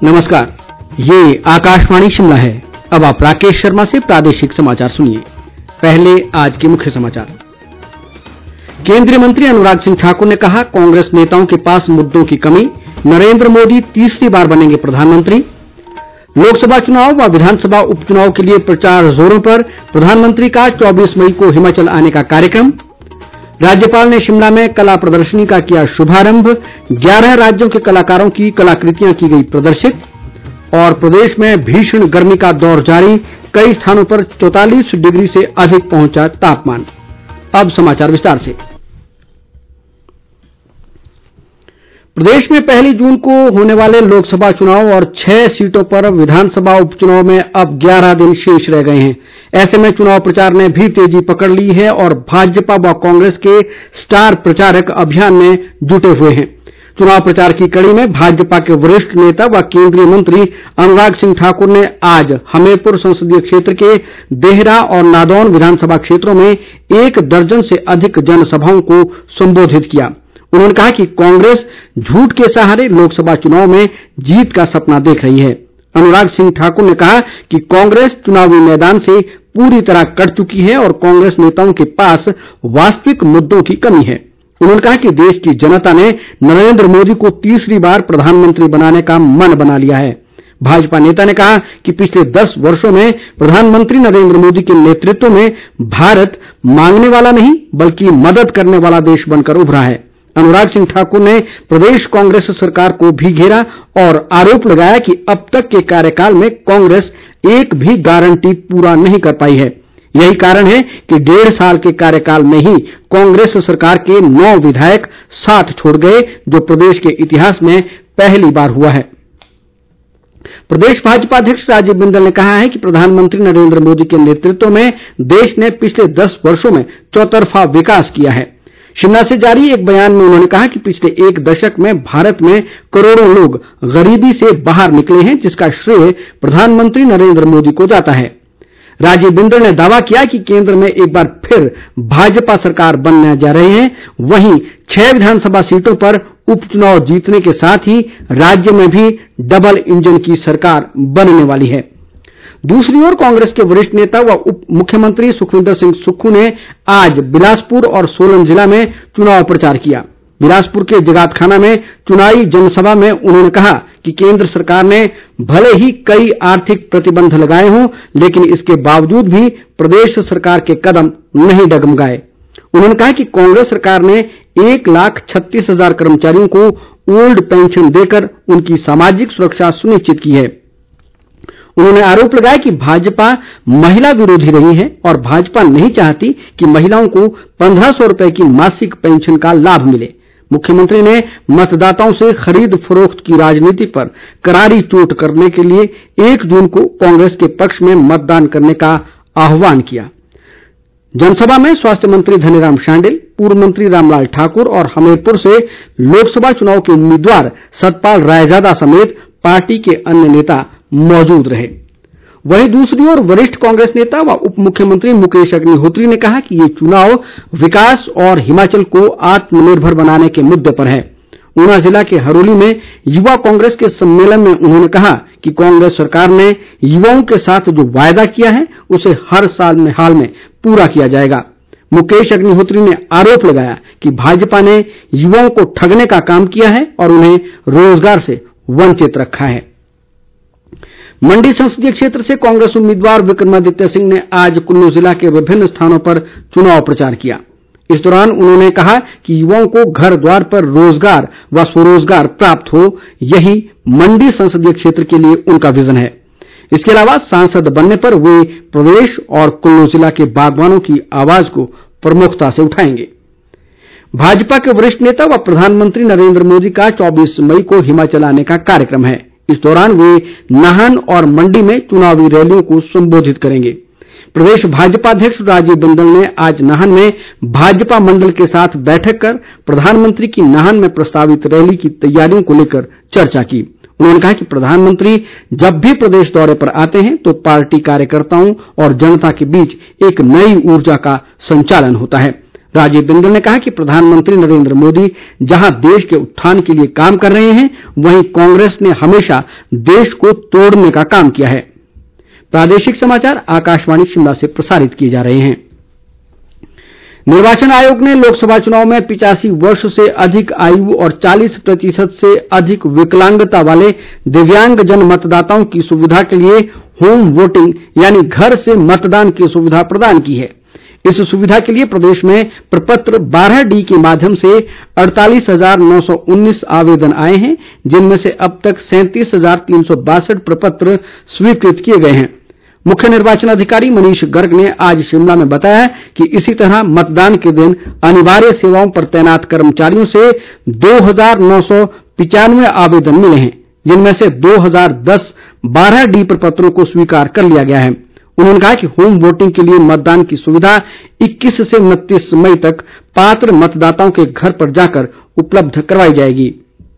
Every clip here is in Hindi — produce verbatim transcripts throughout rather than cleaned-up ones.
नमस्कार, ये आकाशवाणी शिमला है। अब आप राकेश शर्मा से प्रादेशिक समाचार सुनिए। पहले आज के मुख्य समाचार। केंद्रीय मंत्री अनुराग सिंह ठाकुर ने कहा, कांग्रेस नेताओं के पास मुद्दों की कमी, नरेंद्र मोदी तीसरी बार बनेंगे प्रधानमंत्री। लोकसभा चुनाव व विधानसभा उपचुनाव के लिए प्रचार जोरों पर, प्रधानमंत्री का चौबीस मई को हिमाचल आने का कार्यक्रम। राज्यपाल ने शिमला में कला प्रदर्शनी का किया शुभारंभ, ग्यारह राज्यों के कलाकारों की कलाकृतियां की गई प्रदर्शित। और प्रदेश में भीषण गर्मी का दौर जारी, कई स्थानों पर चौवालीस डिग्री से अधिक पहुंचा तापमान। अब समाचार विस्तार से। प्रदेश में पहली जून को होने वाले लोकसभा चुनाव और छह सीटों पर विधानसभा उपचुनाव में अब ग्यारह दिन शेष रह गए हैं। ऐसे में चुनाव प्रचार ने भी तेजी पकड़ ली है और भाजपा व कांग्रेस के स्टार प्रचारक अभियान में जुटे हुए हैं। चुनाव प्रचार की कड़ी में भाजपा के वरिष्ठ नेता व केंद्रीय मंत्री अनुराग सिंह ठाकुर ने आज हमीरपुर संसदीय क्षेत्र के देहरा और नादौन विधानसभा क्षेत्रों में एक दर्जन से अधिक जनसभाओं को संबोधित किया। उन्होंने कहा कि कांग्रेस झूठ के सहारे लोकसभा चुनाव में जीत का सपना देख रही है। अनुराग सिंह ठाकुर ने कहा कि कांग्रेस चुनावी मैदान से पूरी तरह कट चुकी है और कांग्रेस नेताओं के पास वास्तविक मुद्दों की कमी है। उन्होंने कहा कि देश की जनता ने नरेंद्र मोदी को तीसरी बार प्रधानमंत्री बनाने का मन बना लिया है। भाजपा नेता ने कहा कि पिछले दस वर्षों में प्रधानमंत्री नरेंद्र मोदी के नेतृत्व में भारत मांगने वाला नहीं बल्कि मदद करने वाला देश बनकर उभरा है। अनुराग सिंह ठाकुर ने प्रदेश कांग्रेस सरकार को भी घेरा और आरोप लगाया कि अब तक के कार्यकाल में कांग्रेस एक भी गारंटी पूरा नहीं कर पाई है। यही कारण है कि डेढ़ साल के कार्यकाल में ही कांग्रेस सरकार के नौ विधायक साथ छोड़ गए, जो प्रदेश के इतिहास में पहली बार हुआ है। प्रदेश भाजपा अध्यक्ष राजीव बिंदल ने कहा है कि प्रधानमंत्री नरेंद्र मोदी के नेतृत्व में देश ने पिछले दस वर्षों में चौतरफा विकास किया है। शिमला से जारी एक बयान में उन्होंने कहा कि पिछले एक दशक में भारत में करोड़ों लोग गरीबी से बाहर निकले हैं, जिसका श्रेय प्रधानमंत्री नरेंद्र मोदी को जाता है। राजीव बिंदल ने दावा किया कि केंद्र में एक बार फिर भाजपा सरकार बनने जा रही है। वहीं छह विधानसभा सीटों पर उपचुनाव जीतने के साथ ही राज्य में भी डबल इंजन की सरकार बनने वाली है। दूसरी ओर कांग्रेस के वरिष्ठ नेता व उप मुख्यमंत्री सुखविंदर सिंह सुक्खू ने आज बिलासपुर और सोलन जिला में चुनाव प्रचार किया। बिलासपुर के जगातखाना में चुनावी जनसभा में उन्होंने कहा कि केंद्र सरकार ने भले ही कई आर्थिक प्रतिबंध लगाए हों, लेकिन इसके बावजूद भी प्रदेश सरकार के कदम नहीं डगमगाए। उन्होंने कहा कि कांग्रेस सरकार ने एक लाख छत्तीस हजार कर्मचारियों को ओल्ड पेंशन देकर उनकी सामाजिक सुरक्षा सुनिश्चित की है। उन्होंने आरोप लगाया कि भाजपा महिला विरोधी रही है और भाजपा नहीं चाहती कि महिलाओं को पंद्रह सौ रुपए की मासिक पेंशन का लाभ मिले। मुख्यमंत्री ने मतदाताओं से खरीद फरोख्त की राजनीति पर करारी चोट करने के लिए एक जून को कांग्रेस के पक्ष में मतदान करने का आह्वान किया। जनसभा में स्वास्थ्य मंत्री धनीराम शांडिल, पूर्व मंत्री रामलाल ठाकुर और हमीरपुर से लोकसभा चुनाव के उम्मीदवार सतपाल रायजादा समेत पार्टी के अन्य नेता मौजूद रहे। वहीं दूसरी ओर वरिष्ठ कांग्रेस नेता व उप मुख्यमंत्री मुकेश अग्निहोत्री ने कहा कि ये चुनाव विकास और हिमाचल को आत्मनिर्भर बनाने के मुद्दे पर है। ऊना जिला के हरोली में युवा कांग्रेस के सम्मेलन में उन्होंने कहा कि कांग्रेस सरकार ने युवाओं के साथ जो वायदा किया है उसे हर साल में हाल में पूरा किया जाएगा। मुकेश अग्निहोत्री ने आरोप लगाया कि भाजपा ने युवाओं को ठगने का काम किया है और उन्हें रोजगार से वंचित रखा है। मंडी संसदीय क्षेत्र से कांग्रेस उम्मीदवार विक्रमादित्य सिंह ने आज कुल्लू जिला के विभिन्न स्थानों पर चुनाव प्रचार किया। इस दौरान उन्होंने कहा कि युवाओं को घर द्वार पर रोजगार व स्वरोजगार प्राप्त हो, यही मंडी संसदीय क्षेत्र के लिए उनका विजन है। इसके अलावा सांसद बनने पर वे प्रदेश और कुल्लू जिला के बागवानों की आवाज को प्रमुखता से उठाएंगे। भाजपा के वरिष्ठ नेता व प्रधानमंत्री नरेंद्र मोदी का चौबीस मई को हिमाचल आने का कार्यक्रम है। इस दौरान वे नाहन और मंडी में चुनावी रैलियों को संबोधित करेंगे। प्रदेश भाजपा अध्यक्ष राजीव बिंदल ने आज नाहन में भाजपा मंडल के साथ बैठक कर प्रधानमंत्री की नाहन में प्रस्तावित रैली की तैयारियों को लेकर चर्चा की। उन्होंने कहा कि प्रधानमंत्री जब भी प्रदेश दौरे पर आते हैं तो पार्टी कार्यकर्ताओं और जनता के बीच एक नई ऊर्जा का संचालन होता है। राजीव बिंदल ने कहा कि प्रधानमंत्री नरेंद्र मोदी जहां देश के उत्थान के लिए काम कर रहे हैं वहीं कांग्रेस ने हमेशा देश को तोड़ने का काम किया है। प्रादेशिक समाचार आकाशवाणी शिमला से प्रसारित किए जा रहे हैं। निर्वाचन आयोग ने लोकसभा चुनाव में पिचासी वर्ष से अधिक आयु और चालीस प्रतिशत से अधिक विकलांगता वाले दिव्यांग जन मतदाताओं की सुविधा के लिए होम वोटिंग यानी घर से मतदान की सुविधा प्रदान की है। इस सुविधा के लिए प्रदेश में प्रपत्र बारह डी के माध्यम से अड़तालीस हजार नौ सौ उन्नीस आवेदन आए हैं, जिनमें से अब तक सैंतीस हजार तीन सौ बासठ प्रपत्र स्वीकृत किए गए हैं। मुख्य निर्वाचन अधिकारी मनीष गर्ग ने आज शिमला में बताया कि इसी तरह मतदान के दिन अनिवार्य सेवाओं पर तैनात कर्मचारियों से दो हजार नौ सौ पिचानवे आवेदन मिले हैं, जिनमें से दो हजार दस बारह डी प्रपत्रों को स्वीकार कर लिया गया है। उन्होंने कहा कि होम वोटिंग के लिए मतदान की सुविधा इक्कीस से उनतीस मई तक पात्र मतदाताओं के घर पर जाकर उपलब्ध करवाई जाएगी।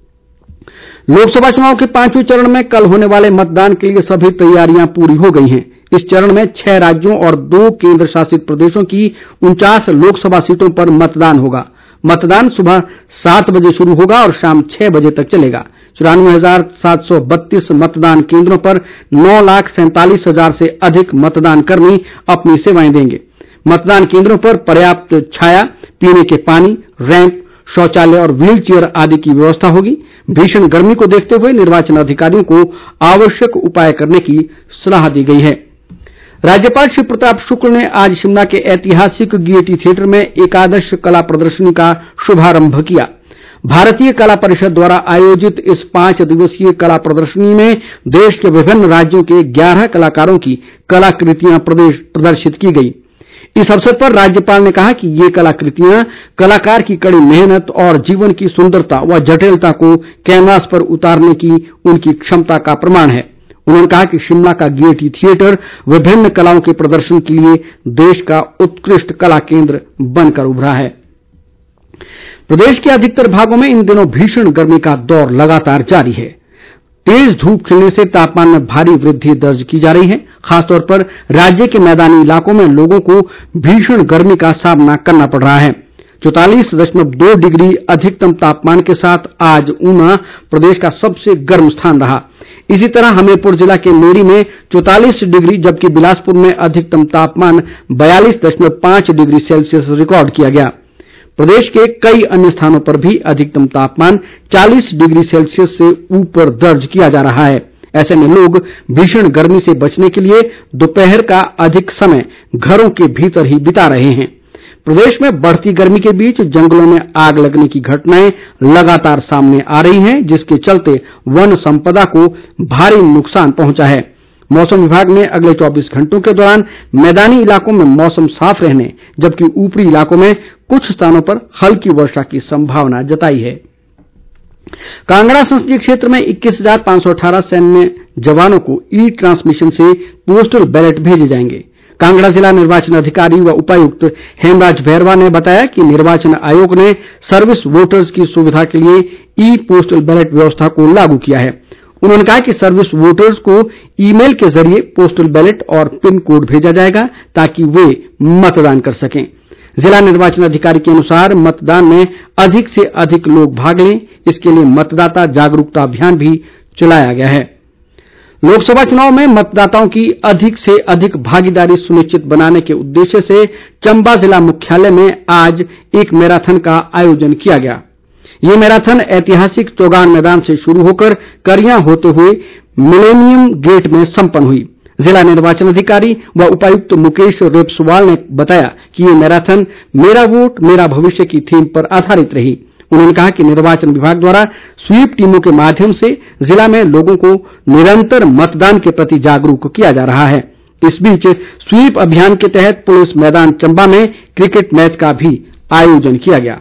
लोकसभा चुनाव के पांचवें चरण में कल होने वाले मतदान के लिए सभी तैयारियां पूरी हो गई हैं। इस चरण में छह राज्यों और दो केंद्र शासित प्रदेशों की उनचास लोकसभा सीटों पर मतदान होगा। मतदान सुबह सात बजे शुरू होगा और शाम छह बजे तक चलेगा। चौरानवे हजार सात सौ बत्तीस मतदान केंद्रों पर नौ लाख सैंतालीस हजार से अधिक मतदान कर्मी अपनी सेवाएं देंगे। मतदान केंद्रों पर पर्याप्त छाया, पीने के पानी, रैंप, शौचालय और व्हील चेयर आदि की व्यवस्था होगी। भीषण गर्मी को देखते हुए निर्वाचन अधिकारियों को आवश्यक उपाय करने की सलाह दी गई है। राज्यपाल श्री प्रताप शुक्ल ने आज शिमला के ऐतिहासिक गेयटी थिएटर में एकादश कला प्रदर्शनी का शुभारंभ किया। भारतीय कला परिषद द्वारा आयोजित इस पांच दिवसीय कला प्रदर्शनी में देश के विभिन्न राज्यों के ग्यारह कलाकारों की कलाकृतियां प्रदर्शित की गई। इस अवसर पर राज्यपाल ने कहा कि ये कलाकृतियां कलाकार की कड़ी मेहनत और जीवन की सुंदरता व जटिलता को कैनवास पर उतारने की उनकी क्षमता का प्रमाण है। उन्होंने कहा कि शिमला का गेयटी थिएटर विभिन्न कलाओं के प्रदर्शन के लिए देश का उत्कृष्ट कला केंद्र बनकर उभरा है। प्रदेश के अधिकतर भागों में इन दिनों भीषण गर्मी का दौर लगातार जारी है। तेज धूप खिलने से तापमान में भारी वृद्धि दर्ज की जा रही है। खासतौर पर राज्य के मैदानी इलाकों में लोगों को भीषण गर्मी का सामना करना पड़ रहा है। चौतालीस दशमलव दो डिग्री अधिकतम तापमान के साथ आज ऊना प्रदेश का सबसे गर्म स्थान रहा। इसी तरह हमीरपुर जिला के मेरी में चौतालीस डिग्री जबकि बिलासपुर में अधिकतम तापमान बयालीस दशमलव पांच डिग्री सेल्सियस रिकॉर्ड किया गया। प्रदेश के कई अन्य स्थानों पर भी अधिकतम तापमान चालीस डिग्री सेल्सियस से ऊपर दर्ज किया जा रहा है। ऐसे में लोग भीषण गर्मी से बचने के लिए दोपहर का अधिक समय घरों के भीतर ही बिता रहे हैं। प्रदेश में बढ़ती गर्मी के बीच जंगलों में आग लगने की घटनाएं लगातार सामने आ रही हैं, जिसके चलते वन संपदा को भारी नुकसान पहुंचा है। मौसम विभाग ने अगले चौबीस घंटों के दौरान मैदानी इलाकों में मौसम साफ रहने जबकि ऊपरी इलाकों में कुछ स्थानों पर हल्की वर्षा की संभावना जताई है। कांगड़ा संसदीय क्षेत्र में इक्कीस हजार पांच सौ अठारह सैन्य जवानों को ई ट्रांसमिशन से पोस्टल बैलेट भेजे जाएंगे। कांगड़ा जिला निर्वाचन अधिकारी व उपायुक्त हेमराज भैरवा ने बताया कि निर्वाचन आयोग ने सर्विस वोटर्स की सुविधा के लिए ई पोस्टल बैलेट व्यवस्था को लागू किया है। उन्होंने कहा कि सर्विस वोटर्स को ईमेल के जरिए पोस्टल बैलेट और पिन कोड भेजा जाएगा ताकि वे मतदान कर सकें। जिला निर्वाचन अधिकारी के अनुसार मतदान में अधिक से अधिक लोग भाग लें, इसके लिए मतदाता जागरूकता अभियान भी चलाया गया है। लोकसभा चुनाव में मतदाताओं की अधिक से अधिक भागीदारी सुनिश्चित बनाने के उद्देश्य से चंबा जिला मुख्यालय में आज एक मैराथन का आयोजन किया गया। ये मैराथन ऐतिहासिक चौगान मैदान से शुरू होकर करियां होते हुए मिलेनियम गेट में संपन्न हुई। जिला निर्वाचन अधिकारी व उपायुक्त मुकेश रेपसवाल ने बताया कि ये मैराथन मेरा वोट मेरा भविष्य की थीम पर आधारित रही। उन्होंने कहा कि निर्वाचन विभाग द्वारा स्वीप टीमों के माध्यम से जिला में लोगों को निरंतर मतदान के प्रति जागरूक किया जा रहा है। इस बीच स्वीप अभियान के तहत पुलिस मैदान चंबा में क्रिकेट मैच का भी आयोजन किया गया।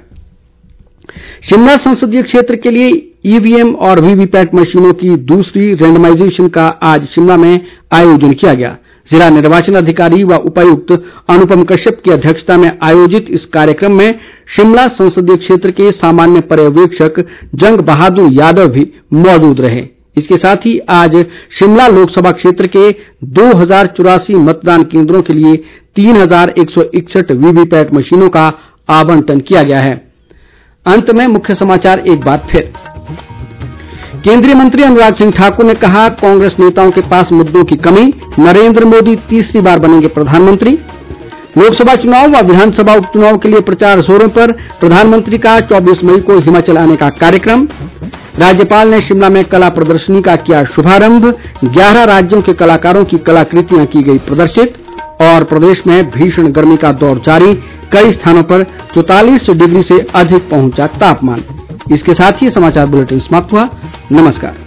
शिमला संसदीय क्षेत्र के लिए ईवीएम और वीवीपैट मशीनों की दूसरी रैंडमाइजेशन का आज शिमला में आयोजन किया गया। जिला निर्वाचन अधिकारी व उपायुक्त अनुपम कश्यप की अध्यक्षता में आयोजित इस कार्यक्रम में शिमला संसदीय क्षेत्र के सामान्य पर्यवेक्षक जंग बहादुर यादव भी मौजूद रहे। इसके साथ ही आज शिमला लोकसभा क्षेत्र के दो हजार चौरासी मतदान केंद्रों के लिए तीन हजार एक सौ इकसठ वीवीपैट मशीनों का आवंटन किया गया है। अंत में मुख्य समाचार एक बार फिर। केंद्रीय मंत्री अनुराग सिंह ठाकुर ने कहा, कांग्रेस नेताओं के पास मुद्दों की कमी, नरेंद्र मोदी तीसरी बार बनेंगे प्रधानमंत्री। लोकसभा चुनाव व विधानसभा उपचुनाव के लिए प्रचार जोरों पर, प्रधानमंत्री का चौबीस मई को हिमाचल आने का कार्यक्रम। राज्यपाल ने शिमला में कला प्रदर्शनी का किया शुभारंभ, ग्यारह राज्यों के कलाकारों की कलाकृतियां की गई प्रदर्शित। और प्रदेश में भीषण गर्मी का दौर जारी, कई स्थानों पर चौवालीस डिग्री से अधिक पहुंचा तापमान। इसके साथ ही समाचार बुलेटिन समाप्त हुआ। नमस्कार।